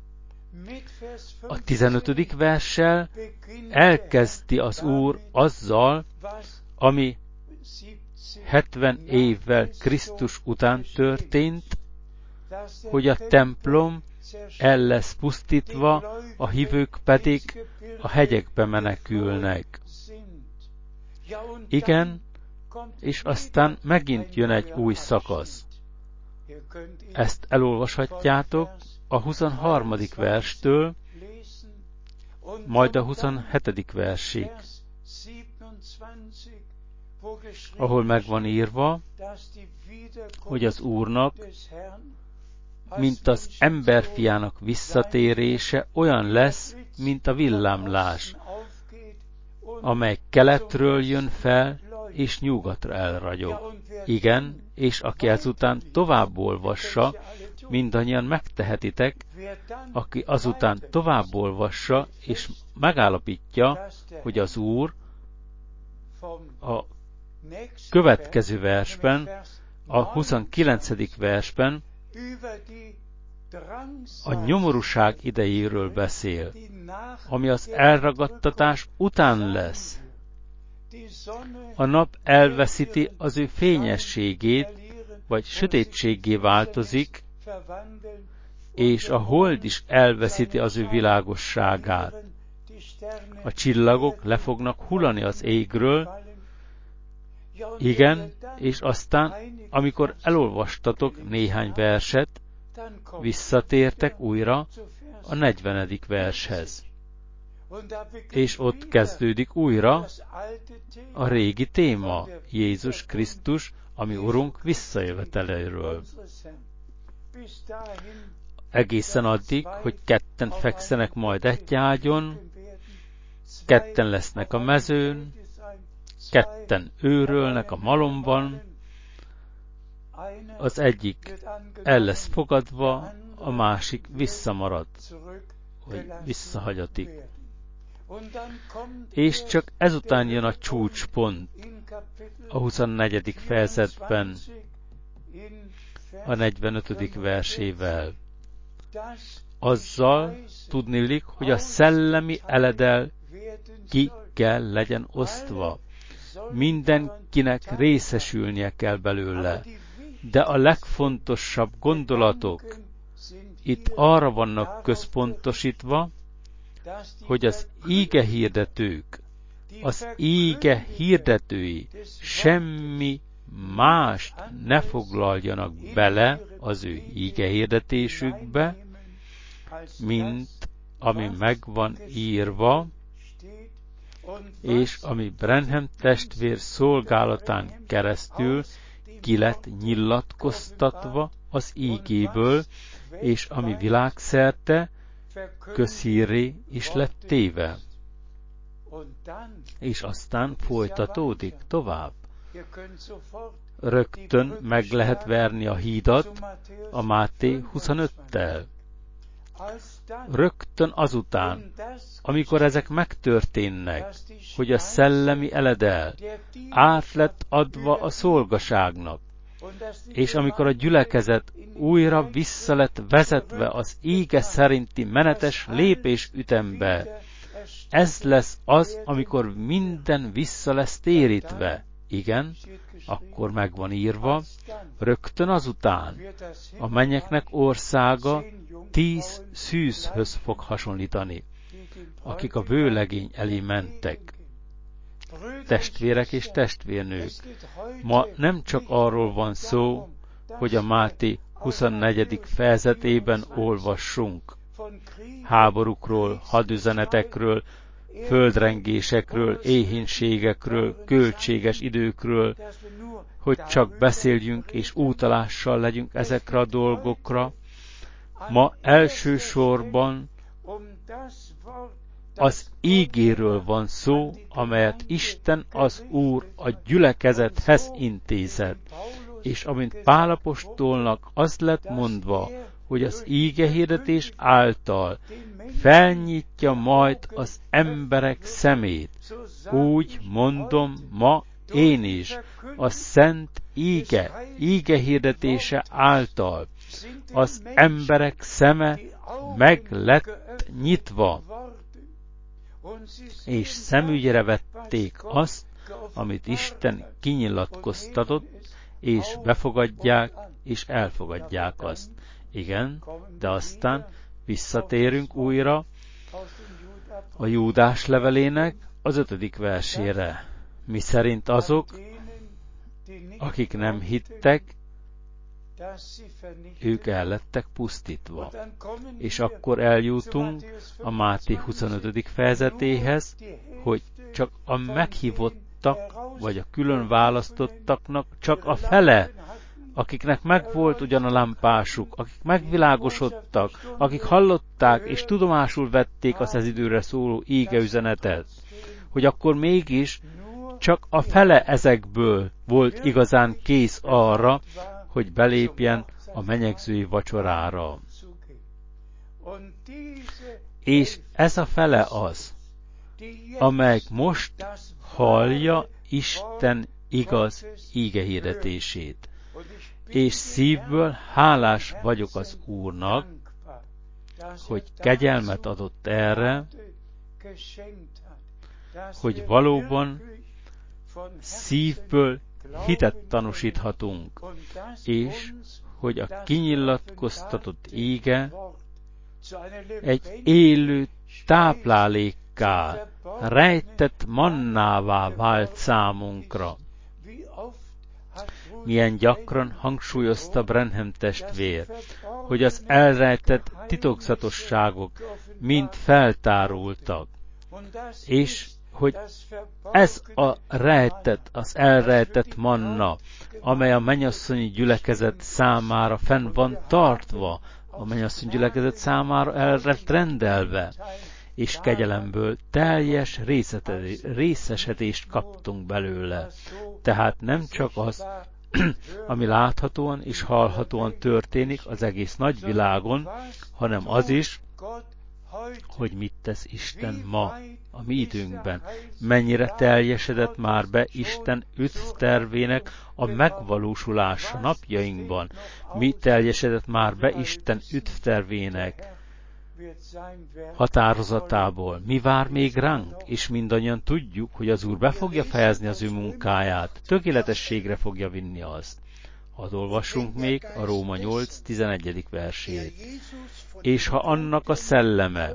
Speaker 1: A tizenötödik verssel elkezdi az Úr azzal, ami hetven évvel Krisztus után történt, hogy a templom el lesz pusztítva, a hívők pedig a hegyekbe menekülnek. Igen, és aztán megint jön egy új szakasz. Ezt elolvashatjátok a huszonharmadik verstől, majd a huszonhetedik versig, ahol meg van írva, hogy az Úrnak, mint az emberfiának visszatérése olyan lesz, mint a villámlás, amely keletről jön fel, és nyugatra elragyog. Igen, és aki ezután tovább olvassa, mindannyian megtehetitek, aki azután tovább olvassa, és megállapítja, hogy az Úr a következő versben, a huszonkilencedik versben a nyomorúság idejéről beszél, ami az elragadtatás után lesz. A nap elveszíti az ő fényességét, vagy sötétséggé változik, és a hold is elveszíti az ő világosságát. A csillagok le fognak hullani az égről, igen, és aztán, amikor elolvastatok néhány verset, visszatértek újra a negyvenedik vershez. És ott kezdődik újra a régi téma, Jézus Krisztus, ami Urunk visszajöveteléről. egészen addig, hogy ketten fekszenek majd egy ágyon, ketten lesznek a mezőn, ketten őrölnek a malomban, az egyik el lesz fogadva, a másik visszamarad, vagy visszahagyatik. És csak ezután jön a csúcspont a huszonnegyedik fejezetben, a negyvenötödik versével. Azzal tudniillik, hogy a szellemi eledel ki kell legyen osztva. Mindenkinek részesülnie kell belőle. De a legfontosabb gondolatok itt arra vannak központosítva, hogy az íge hirdetők, az íge hirdetői semmi mást ne foglaljanak bele az ő íge hirdetésükbe, mint ami meg van írva, és ami Branham testvér szolgálatán keresztül ki lett nyilatkoztatva az ígéből, és ami világszerte közhírré is lett téve. És aztán folytatódik tovább. Rögtön meg lehet verni a hídat a Máté huszonöttel. Rögtön azután, amikor ezek megtörténnek, hogy a szellemi eledel át lett adva a szolgaságnak, és amikor a gyülekezet újra vissza lett vezetve az íge szerinti menetes lépésütembe, ez lesz az, amikor minden vissza lesz térítve. Igen, akkor meg van írva, rögtön azután a mennyeknek országa tíz szűzhöz fog hasonlítani, akik a vőlegény elé mentek. Testvérek és testvérnők, ma nem csak arról van szó, hogy a Máté huszonnegyedik fejezetében olvassunk háborúkról, hadüzenetekről, földrengésekről, éhínségekről, költséges időkről, hogy csak beszéljünk és útalással legyünk ezekre a dolgokra. Ma elsősorban az ígéről van szó, amelyet Isten az Úr a gyülekezethez intézett, és amint Pál apostolnak az lett mondva, hogy az ígehirdetés által felnyitja majd az emberek szemét. Úgy mondom ma én is, a szent íge, ígehirdetése által az emberek szeme meg lett nyitva, és szemügyre vették azt, amit Isten kinyilatkoztatott, és befogadják, és elfogadják azt. Igen, de aztán visszatérünk újra a Júdás levelének az ötödik versére, miszerint azok, akik nem hittek, ők el lettek pusztítva. És akkor eljutunk a Máté huszonötödik fejezetéhez, hogy csak a meghívottak, vagy a külön választottaknak csak a fele, akiknek megvolt ugyan a lámpásuk, akik megvilágosodtak, akik hallották és tudomásul vették az ez időre szóló égeüzenetet, hogy akkor mégis csak a fele ezekből volt igazán kész arra, hogy belépjen a menyegzői vacsorára. És ez a fele az, amelyik most hallja Isten igaz ígehirdetését. És szívből hálás vagyok az Úrnak, hogy kegyelmet adott erre, hogy valóban szívből hitet tanúsíthatunk, és hogy a kinyilatkoztatott íge egy élő táplálékká, rejtett mannává vált számunkra. Milyen gyakran hangsúlyozta Branham testvér, hogy az elrejtett titokzatosságok mind feltárultak, és hogy ez a rejtett, az elrejtett manna, amely a mennyasszonyi gyülekezet számára fenn van tartva, a mennyasszony gyülekezet számára el lett rendelve, és kegyelemből teljes részesedést kaptunk belőle. Tehát nem csak az, ami láthatóan és hallhatóan történik az egész nagyvilágon, hanem az is, hogy mit tesz Isten ma, a mi időnkben. Mennyire teljesedett már be Isten üdvtervének a megvalósulása napjainkban. Mi teljesedett már be Isten üdvtervének határozatából. Mi vár még ránk, és mindannyian tudjuk, hogy az Úr be fogja fejezni az ő munkáját, tökéletességre fogja vinni azt. Hadd olvassunk még a Róma nyolc tizenegyedik versét. És ha annak a szelleme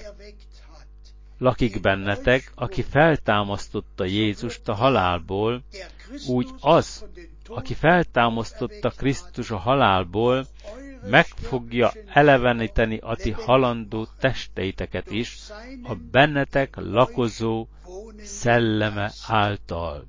Speaker 1: lakik bennetek, aki feltámasztotta Jézust a halálból, úgy az, aki feltámasztotta Krisztus a halálból, meg fogja eleveníteni a ti halandó testeiteket is, a bennetek lakozó szelleme által.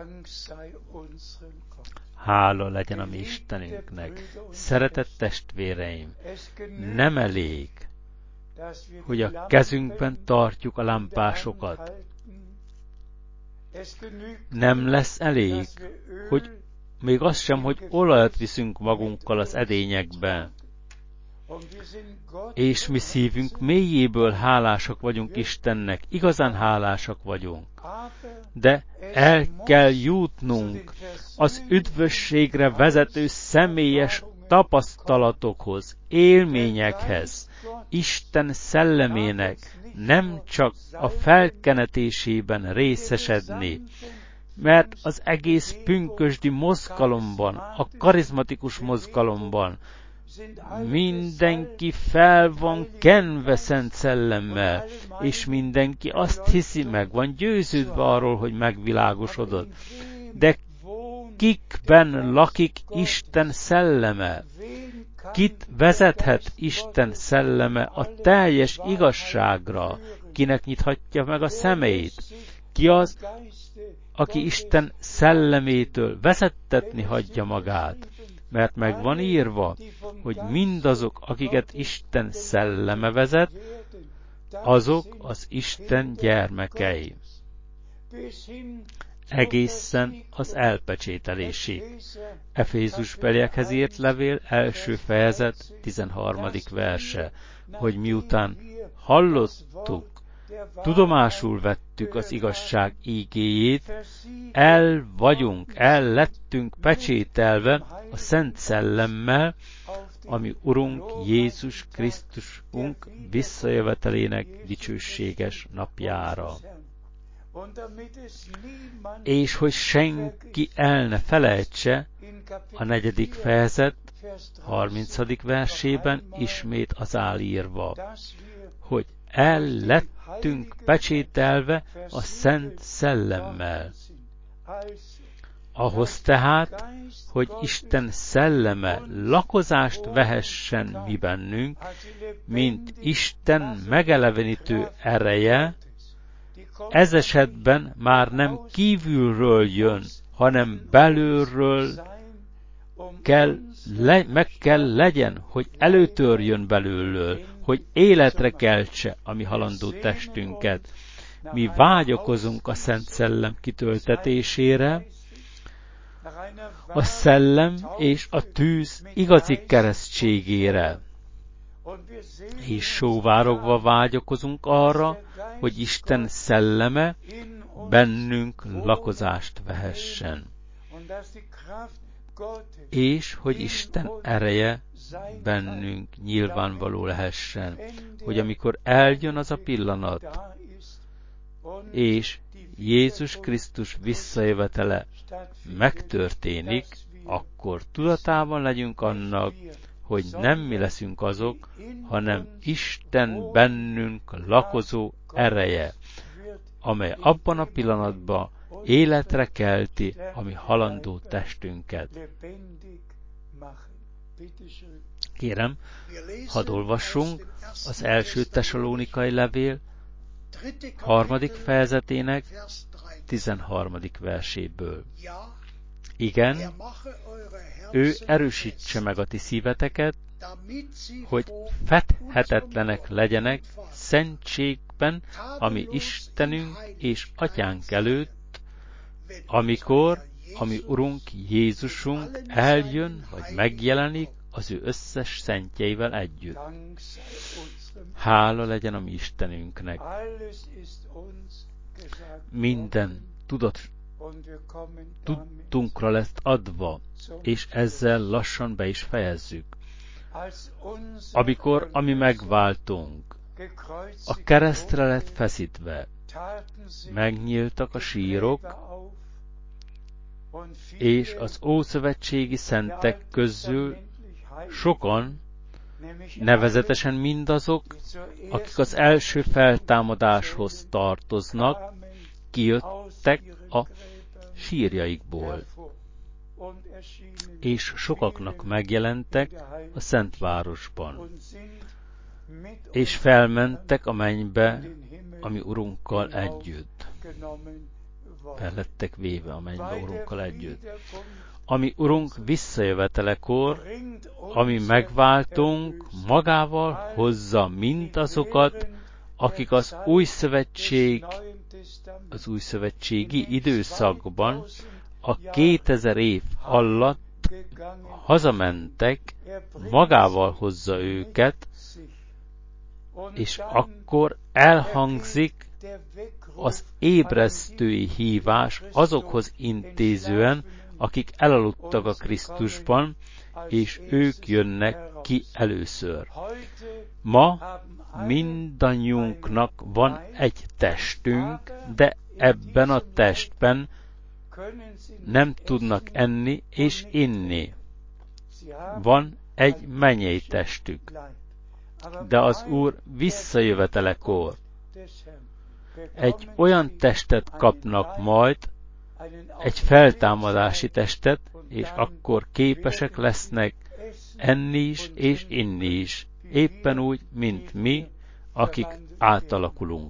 Speaker 1: Hála legyen a mi Istenünknek. Szeretett testvéreim, nem elég, hogy a kezünkben tartjuk a lámpásokat. Nem lesz elég, hogy még az sem, hogy olajat viszünk magunkkal az edényekbe. És mi szívünk mélyéből hálásak vagyunk Istennek, igazán hálásak vagyunk. De el kell jutnunk az üdvösségre vezető személyes tapasztalatokhoz, élményekhez, Isten szellemének nem csak a felkenetésében részesedni, mert az egész pünkösdi mozgalomban, a karizmatikus mozgalomban mindenki fel van kenve Szent Szellemmel, és mindenki azt hiszi, meg van győződve arról, hogy megvilágosodott. De kikben lakik Isten szelleme? Kit vezethet Isten szelleme a teljes igazságra? Kinek nyithatja meg a szemeit? Ki az, aki Isten szellemétől vezettetni hagyja magát? Mert meg van írva, hogy mindazok, akiket Isten szelleme vezet, azok az Isten gyermekei. Egészen az elpecsételésig. Efézusbeliekhez írt levél első fejezet tizenharmadik verse, hogy miután hallottuk, tudomásul vettük az igazság ígéjét, el vagyunk, el lettünk pecsételve a Szent Szellemmel, ami Urunk Jézus Krisztusunk visszajövetelének dicsőséges napjára. És hogy senki el ne felejtse, a negyedik fejezet harmincadik versében ismét az áll írva, hogy el lettünk pecsételve a Szent Szellemmel. Ahhoz tehát, hogy Isten szelleme lakozást vehessen mi bennünk, mint Isten megelevenítő ereje, ez esetben már nem kívülről jön, hanem belülről kell, le, meg kell legyen, hogy előtörjön belülről, hogy életre keltse a mi halandó testünket. Mi vágyakozunk a Szent Szellem kitöltetésére, a szellem és a tűz igazi keresztségére. És sóvárogva vágyakozunk arra, hogy Isten szelleme bennünk lakozást vehessen. És hogy Isten ereje bennünk nyilvánvaló lehessen, hogy amikor eljön az a pillanat, és Jézus Krisztus visszajövetele megtörténik, akkor tudatában legyünk annak, hogy nem mi leszünk azok, hanem Isten bennünk lakozó ereje, amely abban a pillanatban életre kelti a mi halandó testünket. Kérem, hadd olvassunk az első Tesalónikai levél harmadik fejezetének tizenharmadik verséből. Igen, ő erősítse meg a ti szíveteket, hogy fedhetetlenek legyenek szentségben, ami Istenünk és Atyánk előtt, amikor a mi Urunk Jézusunk eljön, vagy megjelenik az ő összes szentjeivel együtt. Hála legyen a mi Istenünknek. Minden tudat, tudtunkra lesz adva, és ezzel lassan be is fejezzük. Amikor a mi megváltunk a keresztre lett feszítve, megnyíltak a sírok, és az ószövetségi szentek közül sokan, nevezetesen mindazok, akik az első feltámadáshoz tartoznak, kijöttek a sírjaikból, és sokaknak megjelentek a Szentvárosban, és felmentek a mennybe a mi Urunkkal együtt. Fel lettek véve a mennybe Urunkkal együtt. Ami Urunk visszajövetelekor, ami megváltunk, magával hozza mindazokat, akik az új szövetség, az új szövetségi időszakban a kétezer év alatt hazamentek, magával hozza őket, és akkor elhangzik az ébresztői hívás azokhoz intézően, akik elaludtak a Krisztusban, és ők jönnek ki először. Ma mindannyiunknak van egy testünk, de ebben a testben nem tudnak enni és inni. Van egy mennyei testük, de az Úr visszajövetelekor egy olyan testet kapnak majd, egy feltámadási testet, és akkor képesek lesznek enni is és inni is, éppen úgy, mint mi, akik átalakulunk.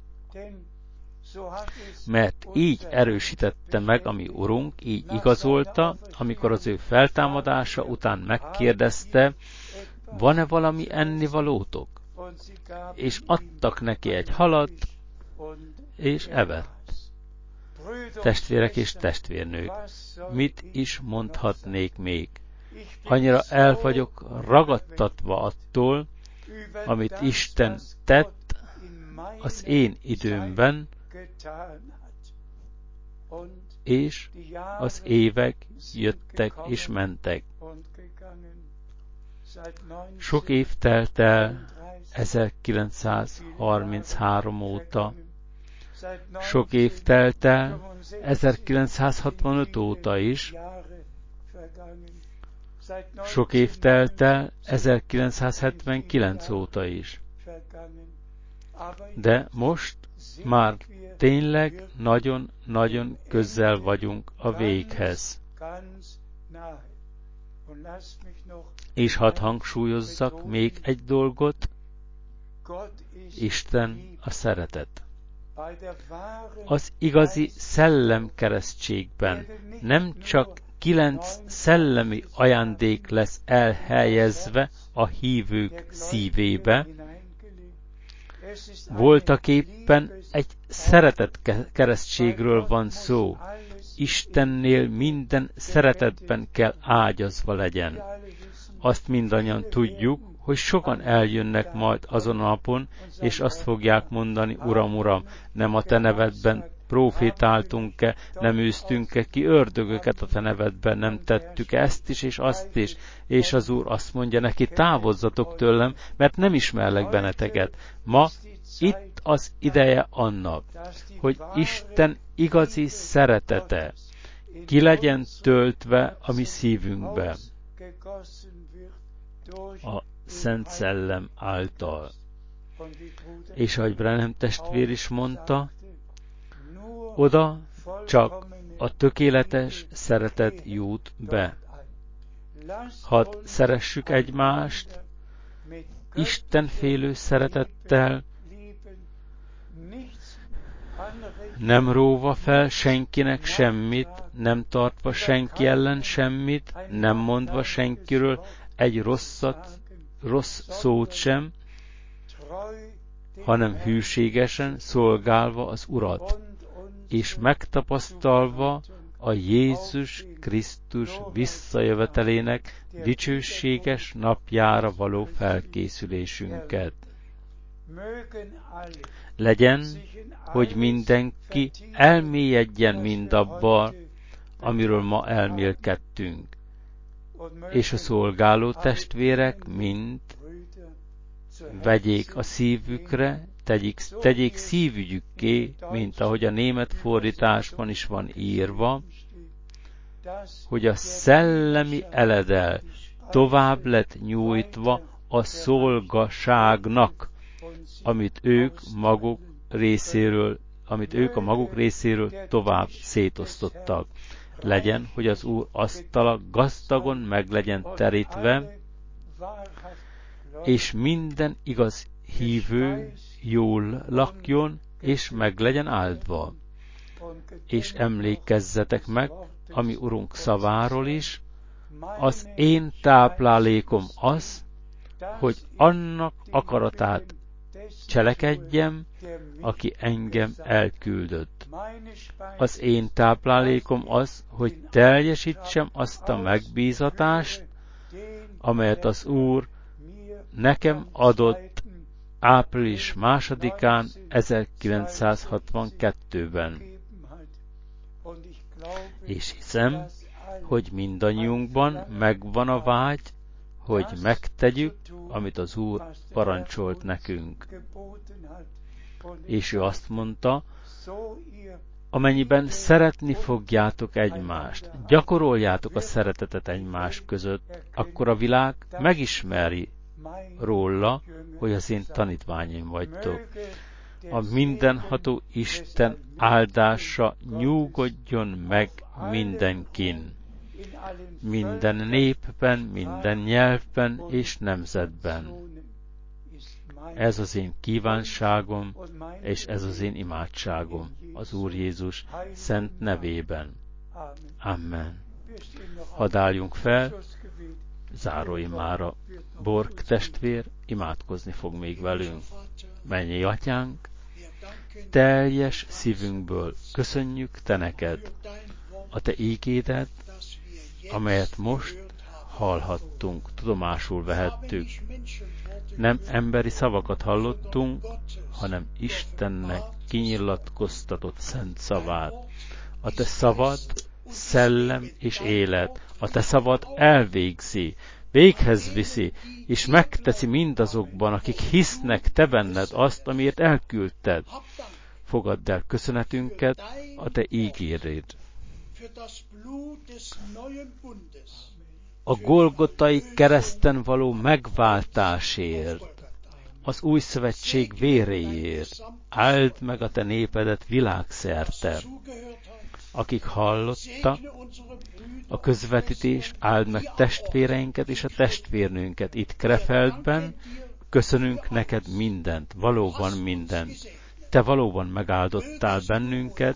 Speaker 1: Mert így erősítette meg a mi Urunk, így igazolta, amikor az ő feltámadása után megkérdezte, van-e valami ennivalótok? És adtak neki egy halat, és evett. Testvérek és testvérnők, mit is mondhatnék még? Annyira el vagyok ragadtatva attól, amit Isten tett az én időmben, és az évek jöttek és mentek. Sok év telt el ezerkilencszázharminchárom óta, sok év telt el ezerkilencszázhatvanöt óta is, sok év telt el ezerkilencszázhetvenkilenc óta is. De most már tényleg nagyon-nagyon közel vagyunk a véghez. És hadd hangsúlyozzak még egy dolgot, Isten a szeretet. Az igazi szellemkeresztségben nem csak kilenc szellemi ajándék lesz elhelyezve a hívők szívébe, voltaképpen egy szeretet keresztségről van szó. Istennél minden szeretetben kell ágyazva legyen. Azt mindannyian tudjuk, hogy sokan eljönnek majd azon a napon, és azt fogják mondani, Uram, Uram, nem a te nevedben profétáltunk-e, nem űztünk-e ki ördögöket a te nevedben, nem tettük ezt is és azt is, és az Úr azt mondja neki, távozzatok tőlem, mert nem ismerlek benneteket. Ma itt az ideje annak, hogy Isten igazi szeretete ki legyen töltve a mi szívünkbe a Szent Szellem által. És ahogy Branham testvér is mondta, oda csak a tökéletes szeretet jut be. Hadd szeressük egymást Istenfélő szeretettel, nem róva fel senkinek semmit, nem tartva senki ellen semmit, nem mondva senkiről egy rosszat, rossz szót sem, hanem hűségesen szolgálva az Urat, és megtapasztalva a Jézus Krisztus visszajövetelének dicsőséges napjára való felkészülésünket. Legyen, hogy mindenki elmélyedjen mindabban, amiről ma elmélkedtünk, és a szolgáló testvérek mind vegyék a szívükre, tegyék, tegyék szívügyükké, mint ahogy a német fordításban is van írva, hogy a szellemi eledel tovább lett nyújtva a szolgaságnak, amit ők maguk részéről, amit ők a maguk részéről tovább szétosztottak. Legyen, hogy az Úr asztala gazdagon meg legyen terítve, és minden igaz hívő jól lakjon, és meg legyen áldva. És emlékezzetek meg, ami Urunk szaváról is, az én táplálékom az, hogy annak akaratát cselekedjem, aki engem elküldött. Az én táplálékom az, hogy teljesítsem azt a megbízatást, amelyet az Úr nekem adott április másodikán ezerkilencszázhatvankettőben. És hiszem, hogy mindannyiunkban megvan a vágy, hogy megtegyük, amit az Úr parancsolt nekünk. És ő azt mondta, amennyiben szeretni fogjátok egymást, gyakoroljátok a szeretetet egymás között, akkor a világ megismeri róla, hogy az én tanítványaim vagytok. A mindenható Isten áldása nyugodjon meg mindenkin, minden népben, minden nyelvben és nemzetben. Ez az én kívánságom, és ez az én imádságom az Úr Jézus szent nevében. Amen. Hadd álljunk fel, záróimára. Borg testvér imádkozni fog még velünk. Mennyei Atyánk, teljes szívünkből köszönjük Te neked a Te ígédet, amelyet most hallhattunk, tudomásul vehettük. Nem emberi szavakat hallottunk, hanem Istennek kinyilatkoztatott szent szavát. A Te szavad szellem és élet, a Te szavad elvégzi, véghez viszi, és megteszi mindazokban, akik hisznek Te benned azt, amiért elküldted. Fogadd el köszönetünket a Te ígéred. A Golgotai kereszten való megváltásért, az új szövetség véréért, áld meg a Te népedet világszerte. Akik hallotta a közvetítést, áld meg testvéreinket és a testvérnőnket itt Krefeldben, köszönünk neked mindent, valóban mindent. Te valóban megáldottál bennünket,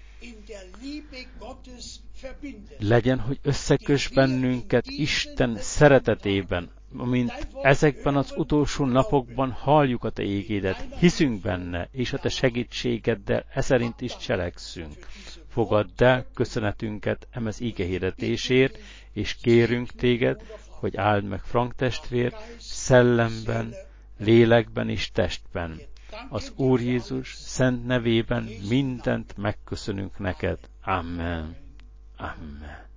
Speaker 1: legyen, hogy összekös bennünket Isten szeretetében, amint ezekben az utolsó napokban halljuk a Te ígédet, hiszünk benne, és a Te segítségeddel eszerint is cselekszünk. Fogadd el köszönetünket emez ígehirdetésért, és kérünk Téged, hogy áld meg Frank testvér szellemben, lélekben és testben. Az Úr Jézus szent nevében mindent megköszönünk neked. Amen. Amen.